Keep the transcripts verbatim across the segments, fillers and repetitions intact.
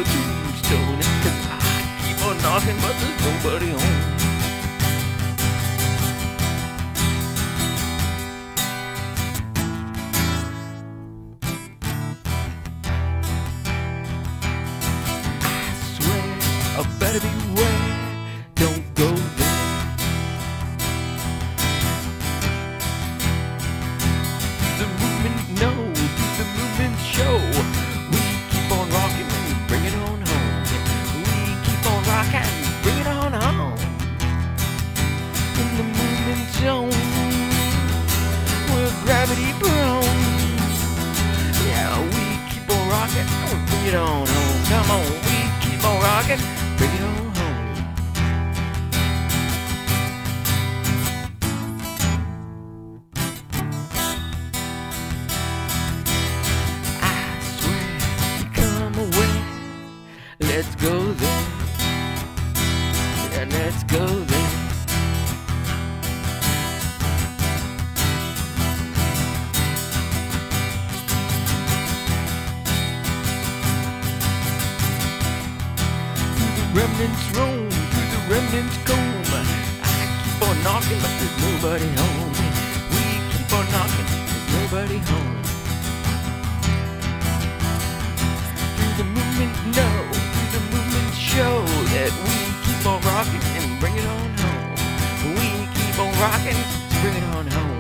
tombstone. 'Cause I keep on knocking, but there's nobody home. I better beware, don't go there. The movement, no, the movement show. We keep on rocking and bring it on home. We keep on rocking, bring it on home. In the movement zone, we're gravity prone. Yeah, we keep on rocking, bring it on home. Come on, we keep on rocking. Bring it on home. I swear you come away. Let's go there. Yeah, let's go there. Remnants roam through the remnants comb. I keep on knocking, but there's nobody home. We keep on knocking, there's nobody home. Through the movement, no, through the movement show that we keep on rocking and bring it on home. We keep on rocking, so bring it on home.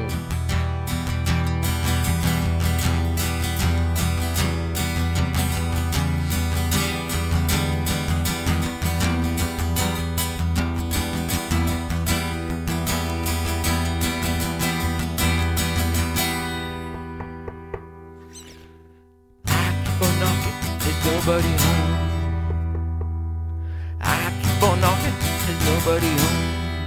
Keep on knocking, there's nobody home. I keep on knocking, there's nobody home.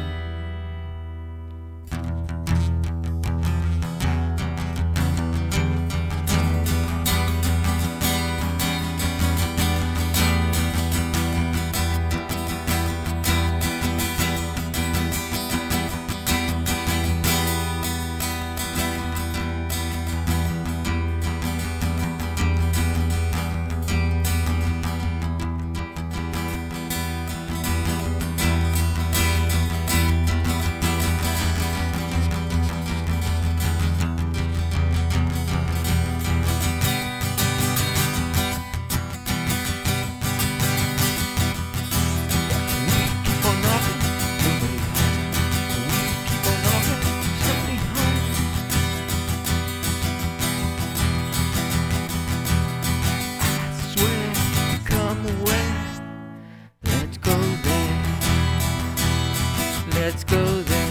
Let's go there.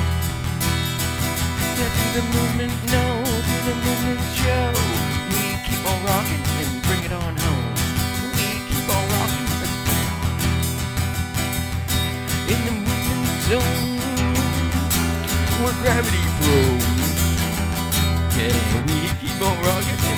Yeah, to the movement, no, to the movement show. We keep on rocking and bring it on home. We keep on rocking, let's bring it on home. In the movement zone, where gravity flows. Yeah, we keep on rocking.